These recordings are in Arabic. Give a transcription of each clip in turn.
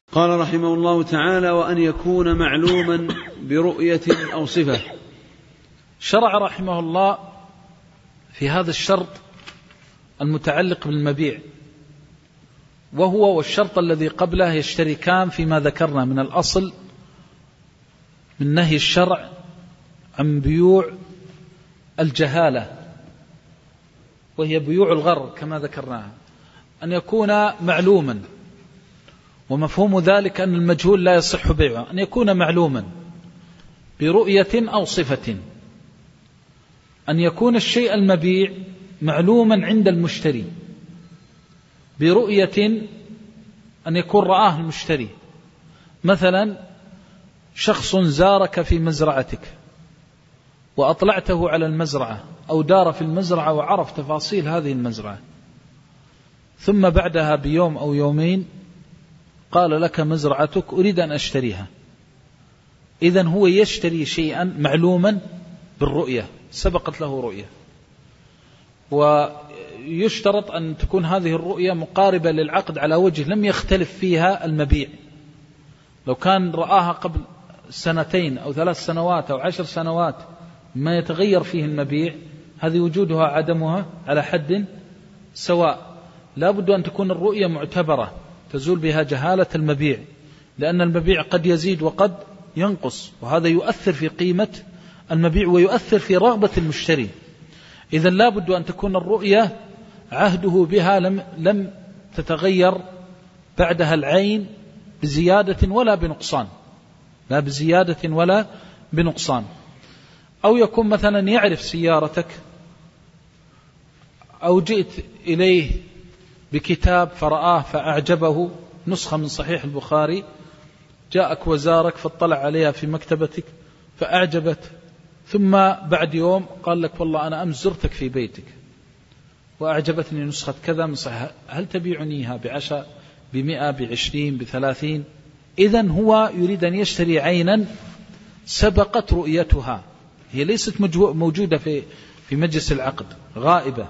قال رحمه الله تعالى: وأن يكون معلوما برؤية أو صفة. شرع رحمه الله في هذا الشرط المتعلق بالمبيع، وهو والشرط الذي قبله يشتركان فيما ذكرنا من الأصل من نهي الشرع عن بيوع الجهالة، وهي بيوع الغر كما ذكرناها، أن يكون معلوما، ومفهوم ذلك أن المجهول لا يصح بيعه، أن يكون معلوما برؤية أو صفة، أن يكون الشيء المبيع معلوما عند المشتري برؤية، أن يكون رآه المشتري. مثلا شخص زارك في مزرعتك وأطلعته على المزرعة، أو دار في المزرعة وعرف تفاصيل هذه المزرعة، ثم بعدها بيوم أو يومين قال لك: مزرعتك أريد أن أشتريها. إذن هو يشتري شيئا معلوما بالرؤية، سبقت له رؤية، ويشترط أن تكون هذه الرؤية مقاربة للعقد على وجه لم يختلف فيها المبيع. لو كان رآها قبل 2 أو 3 سنوات أو 10 سنوات ما يتغير فيه المبيع، هذه وجودها عدمها على حد سواء. لا بد أن تكون الرؤية معتبرة تزول بها جهالة المبيع، لأن المبيع قد يزيد وقد ينقص، وهذا يؤثر في قيمة المبيع ويؤثر في رغبة المشتري. إذن لا بد أن تكون الرؤية عهده بها لم تتغير بعدها العين بزيادة ولا بنقصان، لا بزيادة ولا بنقصان. أو يكون مثلا يعرف سيارتك، أو جئت إليه بكتاب فرآه فأعجبه، نسخة من صحيح البخاري، جاءك وزارك فاطلع عليها في مكتبتك فأعجبت، ثم بعد يوم قال لك: والله أنا أمس زرتك في بيتك وأعجبتني نسخة كذا من صحيح، هل تبيعنيها ب10 ب100 ب20 ب30؟ إذن هو يريد أن يشتري عينا سبقت رؤيتها، هي ليست موجودة في مجلس العقد، غائبة.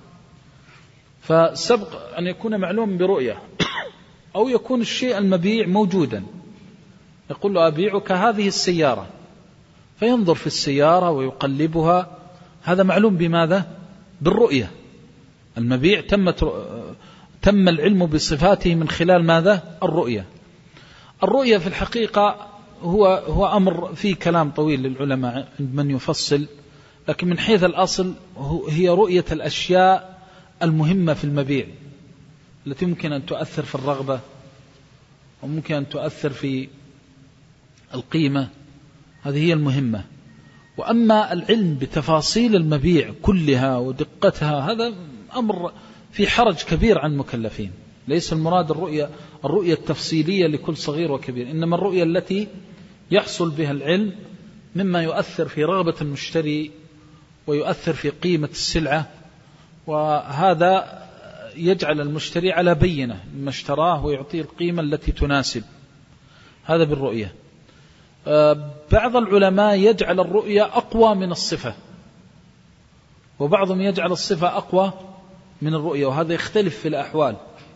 فسبق أن يكون معلوم برؤية. أو يكون الشيء المبيع موجودا، يقول له: أبيعك هذه السيارة، فينظر في السيارة ويقلبها، هذا معلوم بماذا؟ بالرؤية. المبيع تم العلم بصفاته من خلال ماذا؟ الرؤية. الرؤية في الحقيقة هو أمر فيه كلام طويل للعلماء عند من يفصل، لكن من حيث الأصل هي رؤية الأشياء المهمة في المبيع التي ممكن أن تؤثر في الرغبة، وممكن أن تؤثر في القيمة، هذه هي المهمة. وأما العلم بتفاصيل المبيع كلها ودقتها، هذا أمر في حرج كبير عن المكلفين. ليس المراد الرؤية التفصيلية لكل صغير وكبير، إنما الرؤية التي يحصل بها العلم مما يؤثر في رغبة المشتري ويؤثر في قيمة السلعة، وهذا يجعل المشتري على بينة مما اشتراه ويعطيه القيمة التي تناسب. هذا بالرؤية. بعض العلماء يجعل الرؤية أقوى من الصفة، وبعضهم يجعل الصفة أقوى من الرؤية، وهذا يختلف في الأحوال.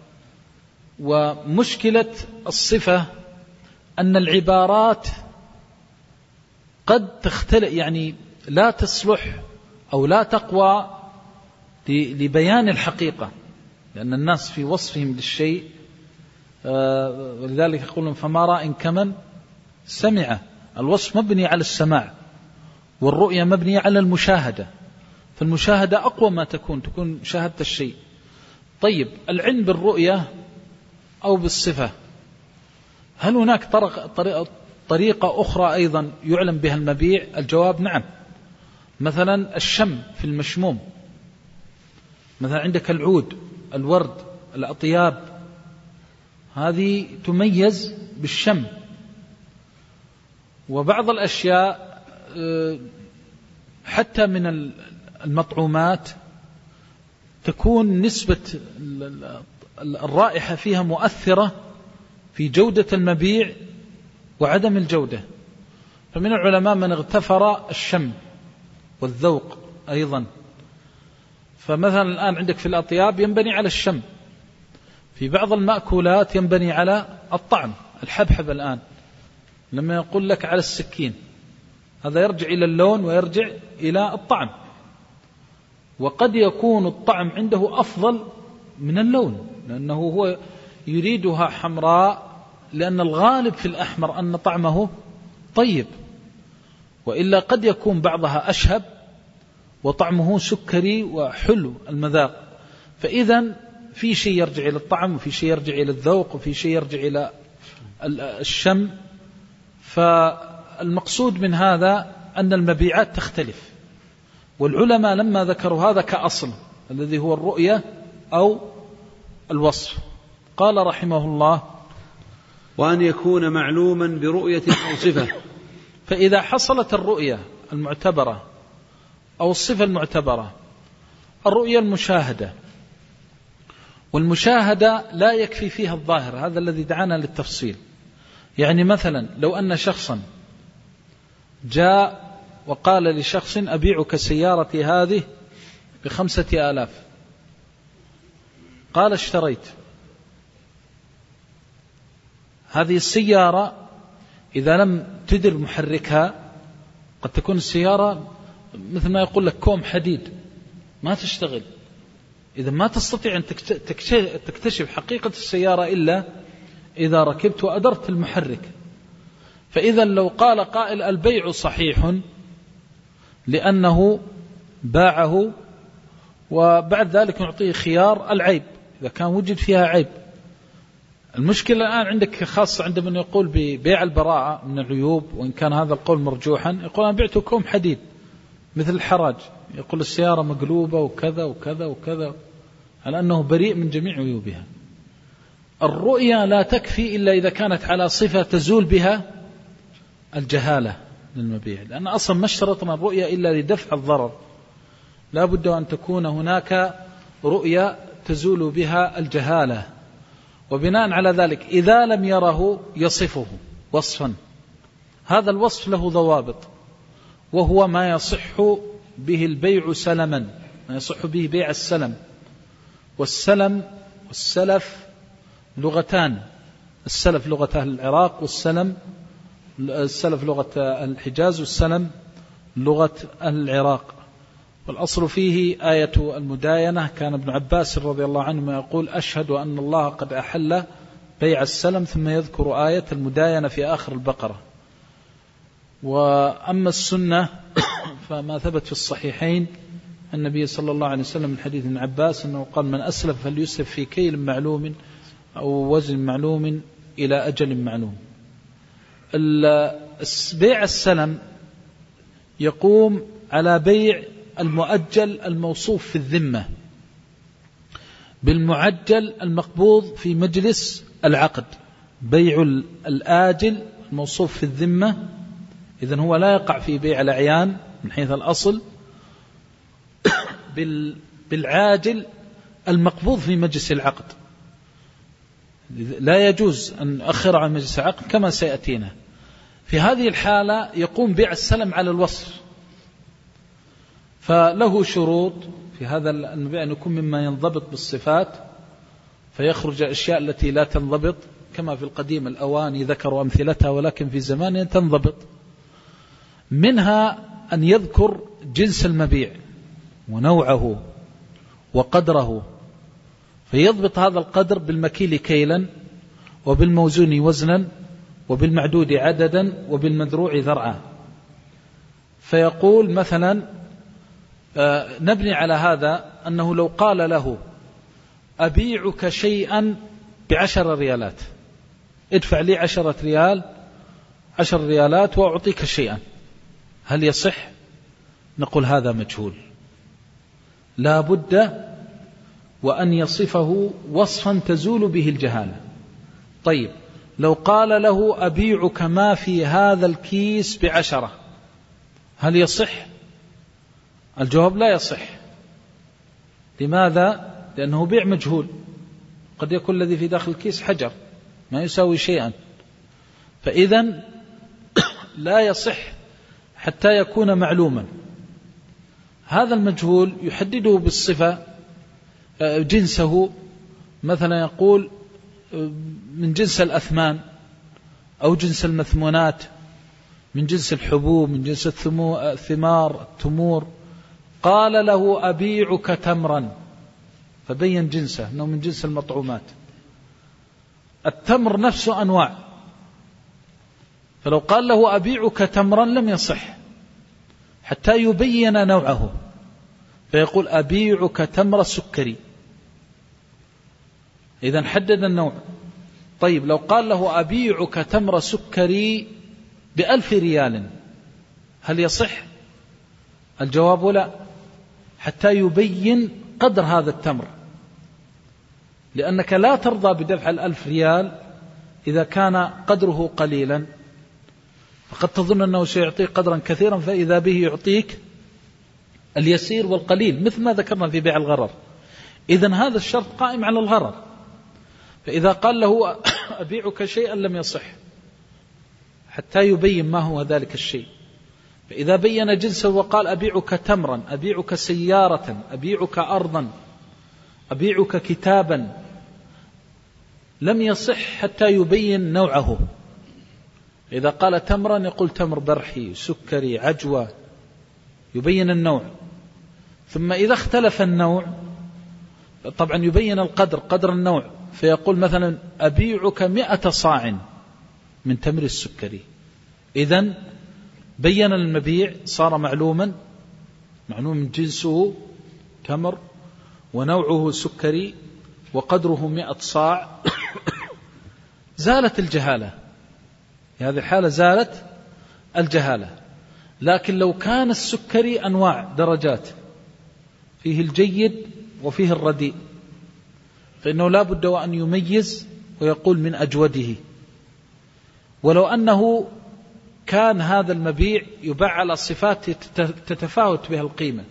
ومشكلة الصفة أن العبارات قد تختلف، يعني لا تصلح أو لا تقوى لبيان الحقيقة، لأن الناس في وصفهم للشيء، ولذلك يقولون: فما رأى كمن سمع. الوصف مبني على السماع، والرؤية مبنية على المشاهدة، فالمشاهدة أقوى ما تكون شاهدت الشيء. طيب، العلم بالرؤية أو بالصفة، هل هناك طريقة أخرى أيضا يعلم بها المبيع؟ الجواب: نعم. مثلا الشم في المشموم، مثلا عندك العود، الورد، الأطياب، هذه تميز بالشم. وبعض الأشياء حتى من المطعومات تكون نسبة الرائحة فيها مؤثرة في جودة المبيع وعدم الجودة. فمن العلماء من اغتفر الشم والذوق أيضا. فمثلا الآن عندك في الأطياب ينبني على الشم، في بعض المأكولات ينبني على الطعم، الحبحب الآن لما يقول لك على السكين، هذا يرجع إلى اللون ويرجع إلى الطعم، وقد يكون الطعم عنده أفضل من اللون، لأنه هو يريدها حمراء لأن الغالب في الأحمر أن طعمه طيب، وإلا قد يكون بعضها أشهب وطعمه سكري وحلو المذاق. فإذا في شيء يرجع إلى الطعم، وفي شيء يرجع إلى الذوق، وفي شيء يرجع إلى الشم. فالمقصود من هذا أن المبيعات تختلف، والعلماء لما ذكروا هذا كأصل الذي هو الرؤية أو الوصف، قال رحمه الله: وأن يكون معلوما برؤية أو صفة. فإذا حصلت الرؤية المعتبرة أو الصفة المعتبرة، الرؤية المشاهدة، والمشاهدة لا يكفي فيها الظاهر، هذا الذي دعانا للتفصيل. يعني مثلا لو أن شخصا جاء وقال لشخص: أبيعك سيارتي هذه ب5,000، قال: اشتريت. هذه السيارة إذا لم تدر محركها قد تكون السيارة مثل ما يقول لك كوم حديد ما تشتغل، إذا ما تستطيع أن تكتشف حقيقة السيارة إلا إذا ركبت وأدرت المحرك. فإذا لو قال قائل: البيع صحيح لأنه باعه، وبعد ذلك نعطيه خيار العيب إذا كان وجد فيها عيب. المشكلة الآن عندك خاصة عند من يقول ببيع البراءة من العيوب، وإن كان هذا القول مرجوحا، يقول: أنا بعت كوم حديد مثل الحراج، يقول السيارة مقلوبة وكذا وكذا وكذا، على أنه بريء من جميع عيوبها. الرؤيا لا تكفي إلا إذا كانت على صفة تزول بها الجهالة للمبيع، لأن أصلا ما اشترطنا الرؤيا إلا لدفع الضرر، لا بد أن تكون هناك رؤيا تزول بها الجهالة. وبناء على ذلك إذا لم يره يصفه وصفا، هذا الوصف له ضوابط، وهو ما يصح به البيع سلما، ما يصح به بيع السلم. والسلم والسلف لغتان، السلف لغة أهل العراق، السلف لغة الحجاز، والسلم لغة أهل العراق. والأصل فيه آية المداينة. كان ابن عباس رضي الله عنه يقول: أشهد أن الله قد أحل بيع السلم، ثم يذكر آية المداينة في آخر البقرة. وأما السنة فما ثبت في الصحيحين النبي صلى الله عليه وسلم من حديث ابن عباس أنه قال: من أسلف فليسلف في كيل معلوم أو وزن معلوم إلى أجل معلوم. بيع السلم يقوم على بيع المؤجل الموصوف في الذمة بالمعجل المقبوض في مجلس العقد. بيع الآجل الموصوف في الذمة إذن هو لا يقع في بيع الأعيان من حيث الأصل، بالعاجل المقبوض في مجلس العقد. لا يجوز أن نؤخر عن مجلس العقد كما سيأتينا. في هذه الحالة يقوم بيع السلم على الوصف، فله شروط في هذا البيع أن يكون مما ينضبط بالصفات، فيخرج الأشياء التي لا تنضبط، كما في القديم الأواني ذكروا أمثلتها ولكن في زمان تنضبط. منها أن يذكر جنس المبيع ونوعه وقدره، فيضبط هذا القدر بالمكيل كيلا، وبالموزون وزنا، وبالمعدود عددا، وبالمذروع ذرعا. فيقول مثلا نبني على هذا أنه لو قال له: أبيعك شيئا ب10 ريالات، ادفع لي 10 ريالات وأعطيك شيئا، هل يصح؟ نقول هذا مجهول، لا بد وأن يصفه وصفا تزول به الجهالة. طيب لو قال له: أبيعك ما في هذا الكيس ب10، هل يصح؟ الجواب: لا يصح. لماذا؟ لأنه بيع مجهول، قد يكون الذي في داخل الكيس حجر ما يساوي شيئا، فإذن لا يصح حتى يكون معلوما. هذا المجهول يحدده بالصفة جنسه، مثلا يقول من جنس الأثمان، أو جنس المثمونات من جنس الحبوب، من جنس الثمار التمور، قال له أبيعك تمرا، فبين جنسه أنه من جنس المطعومات. التمر نفسه أنواع، فلو قال له أبيعك تمرا لم يصح حتى يبين نوعه، فيقول أبيعك تمر السكري، إذن حدد النوع. طيب لو قال له أبيعك تمر سكري ب1000 ريال هل يصح؟ الجواب لا، حتى يبين قدر هذا التمر، لأنك لا ترضى بدفع 1000 ريال إذا كان قدره قليلا، فقد تظن أنه سيعطيك قدرا كثيرا فإذا به يعطيك اليسير والقليل، مثل ما ذكرنا في بيع الغرر. إذن هذا الشرط قائم على الغرر، فإذا قال له أبيعك شيئا لم يصح حتى يبين ما هو ذلك الشيء. فإذا بين جنسه وقال أبيعك تمرا، أبيعك سيارة، أبيعك أرضا، أبيعك كتابا، لم يصح حتى يبين نوعه. إذا قال تمرا يقول تمر برحي، سكري، عجوة، يبين النوع. ثم إذا اختلف النوع طبعا يبين القدر، قدر النوع، فيقول مثلا أبيعك 100 صاع من تمر السكري. إذن بين المبيع، صار معلوم جنسه تمر ونوعه سكري وقدره 100 صاع. زالت الجهالة، في هذه الحالة زالت الجهالة. لكن لو كان السكري أنواع درجات، فيه الجيد وفيه الرديء، فإنه لا بد وأن يميز ويقول من أجوده. ولو أنه كان هذا المبيع يباع على صفات تتفاوت بها القيمة،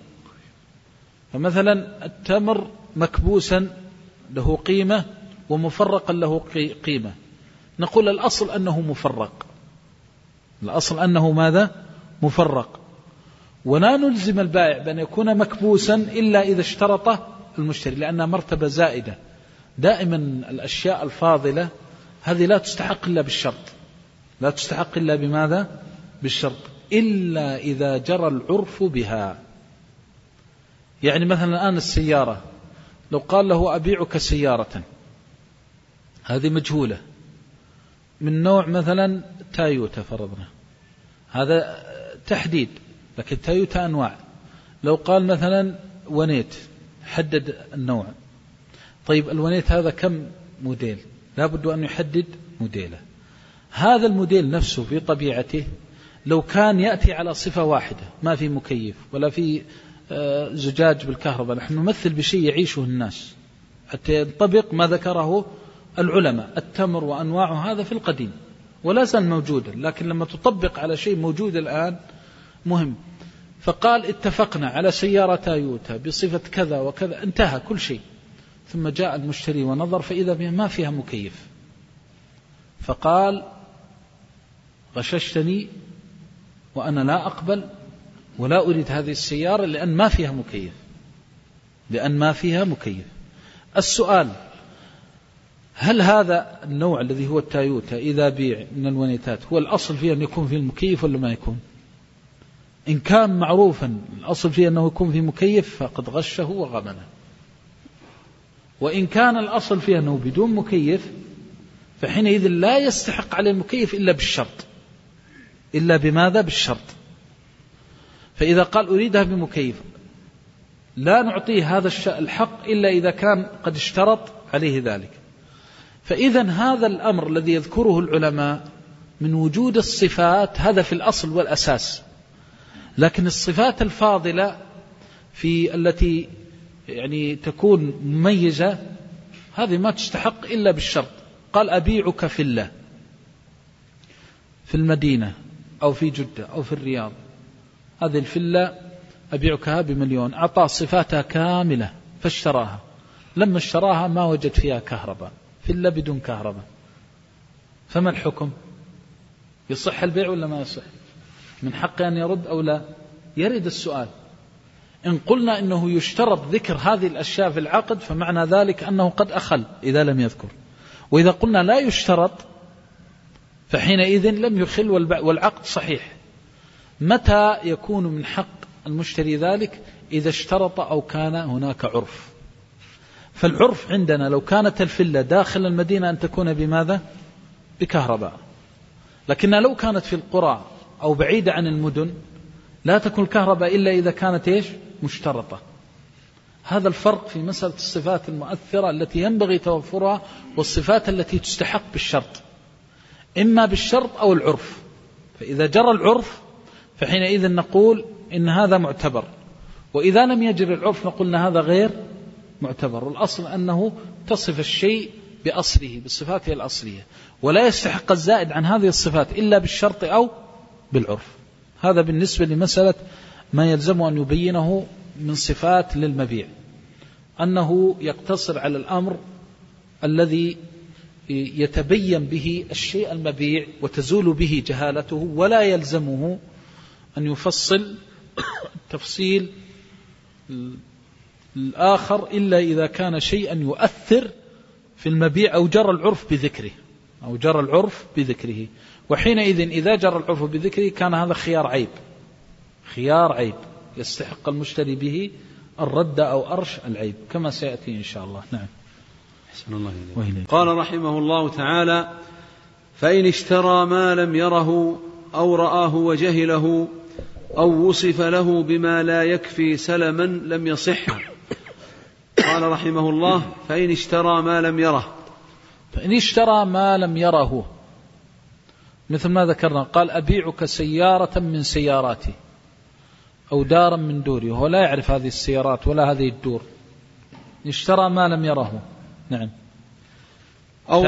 فمثلا التمر مكبوسا له قيمة ومفرقا له قيمة، نقول الأصل أنه مفرق، الأصل أنه ماذا؟ مفرق. ولا نلزم البائع بأن يكون مكبوسا إلا إذا اشترطه المشتري، لأنها مرتبة زائدة. دائما الأشياء الفاضلة هذه لا تستحق إلا بالشرط، لا تستحق إلا بماذا؟ بالشرط، إلا إذا جرى العرف بها. يعني مثلا الآن السيارة، لو قال له أبيعك سيارة، هذه مجهولة من نوع مثلا تايوتا فرضنا، هذا تحديد، لكن تايوتا أنواع. لو قال مثلا ونيت، حدد النوع. طيب الونيت هذا كم موديل؟ لا بد أن يحدد موديله. هذا الموديل نفسه في طبيعته لو كان يأتي على صفة واحدة، ما في مكيف ولا في زجاج بالكهرباء، نحن نمثل بشيء يعيشه الناس حتى ينطبق ما ذكره العلماء. التمر وأنواعه هذا في القديم ولا زال موجودا، لكن لما تطبق على شيء موجود الآن مهم. فقال اتفقنا على سيارة تايوتا بصفة كذا وكذا، انتهى كل شيء. ثم جاء المشتري ونظر فإذا بها ما فيها مكيف، فقال غششتني وأنا لا أقبل ولا أريد هذه السيارة لأن ما فيها مكيف، لأن ما فيها مكيف. السؤال: هل هذا النوع الذي هو التايوتا إذا بيع من الونيتات هو الأصل فيه أن يكون فيه المكيف ولا ما يكون؟ إن كان معروفا الأصل فيه أنه يكون فيه مكيف فقد غشه وغبنه، وإن كان الأصل فيه أنه بدون مكيف فحينئذ لا يستحق عليه المكيف إلا بالشرط. إلا بماذا؟ بالشرط. فإذا قال أريدها بمكيف لا نعطيه هذا الحق إلا إذا كان قد اشترط عليه ذلك. فإذا هذا الأمر الذي يذكره العلماء من وجود الصفات هذا في الأصل والأساس، لكن الصفات الفاضلة في التي يعني تكون مميزة هذه ما تستحق إلا بالشرط. قال أبيعك فيلا في المدينة أو في جدة أو في الرياض، هذه الفيلا أبيعكها ب1,000,000، أعطاه صفاتها كاملة فاشتراها. لما اشتراها ما وجد فيها كهرباء، فيلا بدون كهرباء، فما الحكم؟ يصح البيع ولا ما يصح؟ من حقه أن يرد أو لا؟ يرد السؤال. إن قلنا إنه يشترط ذكر هذه الأشياء في العقد فمعنى ذلك أنه قد أخل إذا لم يذكر، وإذا قلنا لا يشترط فحينئذ لم يخل والعقد صحيح. متى يكون من حق المشتري ذلك؟ إذا اشترط أو كان هناك عرف. فالعرف عندنا لو كانت الفلة داخل المدينة أن تكون بماذا؟ بكهرباء. لكنها لو كانت في القرى أو بعيدة عن المدن لا تكون الكهرباء إلا إذا كانت إيش؟ مشترطة. هذا الفرق في مسألة الصفات المؤثرة التي ينبغي توفرها والصفات التي تستحق بالشرط، إما بالشرط أو العرف. فإذا جرى العرف فحينئذ نقول إن هذا معتبر، وإذا لم يجري العرف نقول هذا غير معتبر. والأصل أنه تصف الشيء بأصله بصفاته الأصلية، ولا يستحق الزائد عن هذه الصفات إلا بالشرط أو بالعرف. هذا بالنسبة لمسألة ما يلزم أن يبينه من صفات للمبيع، أنه يقتصر على الأمر الذي يتبين به الشيء المبيع وتزول به جهالته، ولا يلزمه أن يفصل التفصيل الآخر إلا إذا كان شيئا يؤثر في المبيع أو جرى العرف بذكره وحينئذ إذا جرى العرف بذكره كان هذا خيار عيب يستحق المشتري به الرد أو أرش العيب كما سيأتي إن شاء الله. نعم. أحسن الله إليك. قال رحمه الله تعالى: فإن اشترى ما لم يره أو رآه وجهله أو وصف له بما لا يكفي سلما لم يصح. قال رحمه الله: فإن اشترى ما لم يره مثل ما ذكرنا، قال: أبيعك سيارة من سياراتي أو دارا من دوري، وهو لا يعرف هذه السيارات ولا هذه الدور. اشترى ما لم يره. نعم. أو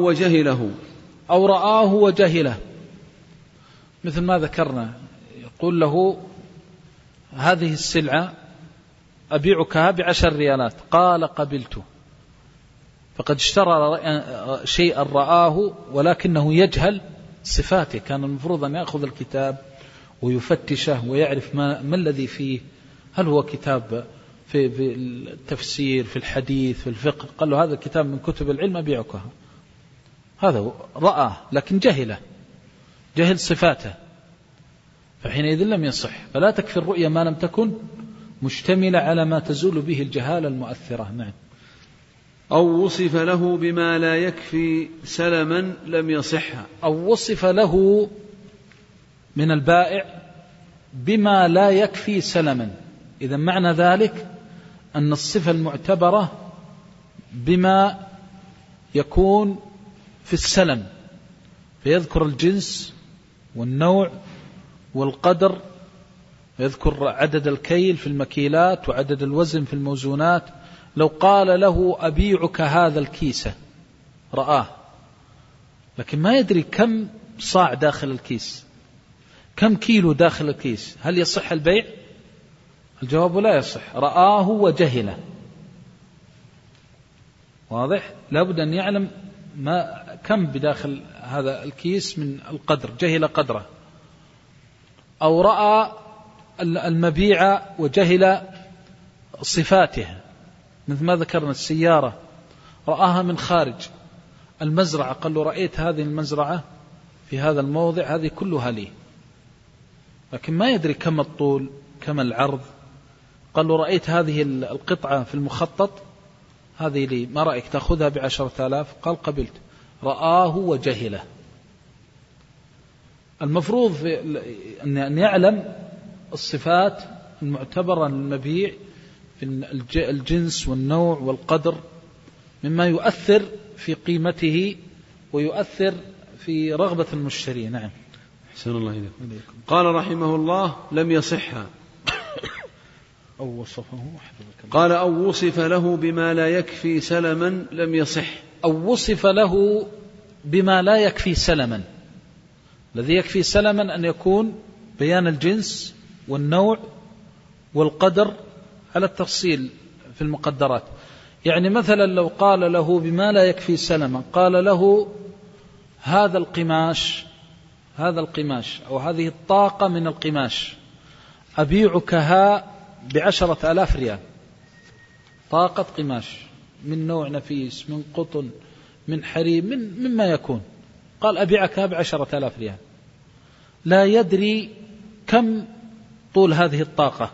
رآه وجهله مثل ما ذكرنا، يقول له: هذه السلعة أبيعكها ب10 ريالات. قال: قبلت. فقد اشترى شيئا رآه ولكنه يجهل صفاته. كان المفروض أن يأخذ الكتاب ويفتشه ويعرف ما الذي فيه، هل هو كتاب في التفسير، في الحديث، في الفقه. قال له: هذا الكتاب من كتب العلم أبيعكها. هذا رآه لكن جهل صفاته، فحينئذ لم يصح. فلا تكفي الرؤية ما لم تكن مشتملة على ما تزول به الجهالة المؤثرة. نعم. أو وصف له بما لا يكفي سلما لم يصح. أو وصف له من البائع بما لا يكفي سلما. إذا معنى ذلك أن الصفة المعتبرة بما يكون في السلم، فيذكر الجنس والنوع والقدر، يذكر عدد الكيل في المكيلات وعدد الوزن في الموزونات. لو قال له: أبيعك هذا الكيس، رآه لكن ما يدري كم صاع داخل الكيس، كم كيلو داخل الكيس، هل يصح البيع؟ الجواب لا يصح. رآه وجهله. واضح؟ لابد أن يعلم كم بداخل هذا الكيس من القدر، جهل قدره. أو رأى المبيع وجهل صفاته، مثل ما ذكرنا السيارة رآها من خارج المزرعة، قال له: رأيت هذه المزرعة في هذا الموضع، هذه كلها لي، لكن ما يدري كم الطول كم العرض. قال له: رأيت هذه القطعة في المخطط، هذه لي، ما رأيك تأخذها ب10,000؟ قال: قبلت. رآه وجهله. المفروض أن يعلم الصفات المعتبرة للمبيع في الجنس والنوع والقدر مما يؤثر في قيمته ويؤثر في رغبة المشتري. نعم. أحسن الله إليكم. قال رحمه الله: لم يصح. أو وصفه. قال: أو وصف له بما لا يكفي سلما لم يصح. أو وصف له بما لا يكفي سلما. الذي يكفي سلما أن يكون بيان الجنس والنوع والقدر على التفصيل في المقدرات. يعني مثلا لو قال له بما لا يكفي سلما، قال له: هذا القماش أو هذه الطاقة من القماش أبيعكها ب10,000 ريال. طاقة قماش من نوع نفيس، من قطن، من حرير، مما يكون. قال أبيعك ب10,000 ريال، لا يدري كم طول هذه الطاقة،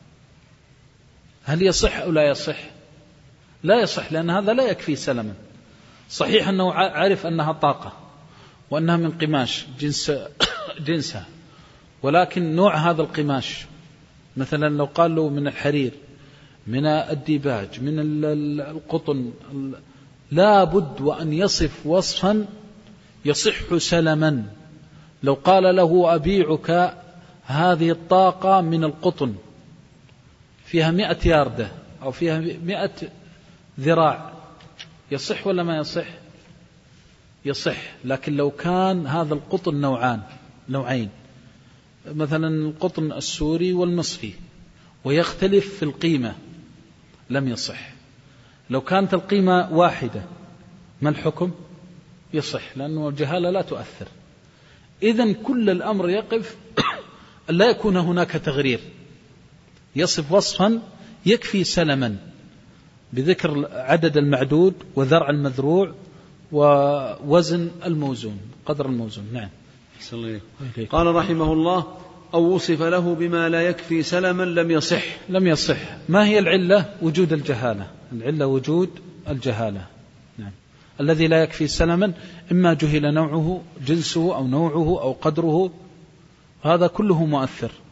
هل يصح أو لا يصح؟ لا يصح، لأن هذا لا يكفي سلما. صحيح أنه عارف أنها طاقة وأنها من قماش جنسها، ولكن نوع هذا القماش مثلا لو قال له من الحرير، من الديباج، من القطن، لا بد وأن يصف وصفا يصح سلما. لو قال له أبيعك هذه الطاقة من القطن فيها 100 ياردة أو فيها 100 ذراع، يصح ولا ما يصح؟ يصح. لكن لو كان هذا القطن نوعين، مثلا القطن السوري والمصري، ويختلف في القيمة، لم يصح. لو كانت القيمة واحدة ما الحكم؟ يصح، لأنه الجهالة لا تؤثر. إذن كل الأمر يقف لا يكون هناك تغرير، يصف وصفا يكفي سلما بذكر عدد المعدود وذرع المذروع ووزن الموزون، قدر الموزون. نعم. قال رحمه الله: أو وصف له بما لا يكفي سلما لم يصح. لم يصح. ما هي العلة؟ وجود الجهالة. العلة وجود الجهالة. نعم. الذي لا يكفي سلما إما جهل نوعه، جنسه، أو نوعه، أو قدره، هذا كله مؤثر.